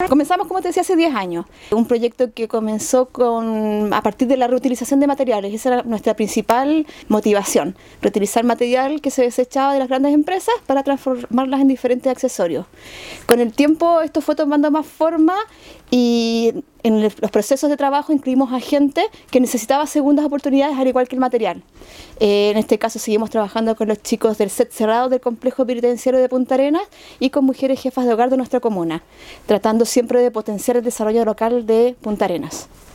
Comenzamos, como te decía, hace 10 años. Un proyecto que comenzó a partir de la reutilización de materiales. Esa era nuestra principal motivación. Reutilizar material que se desechaba de las grandes empresas para transformarlas en diferentes accesorios. Con el tiempo esto fue tomando más forma y en los procesos de trabajo incluimos a gente que necesitaba segundas oportunidades al igual que el material. En este caso seguimos trabajando con los chicos del set cerrado del complejo penitenciario de Punta Arenas y con mujeres jefas de hogar de nuestra comuna, tratando siempre de potenciar el desarrollo local de Punta Arenas.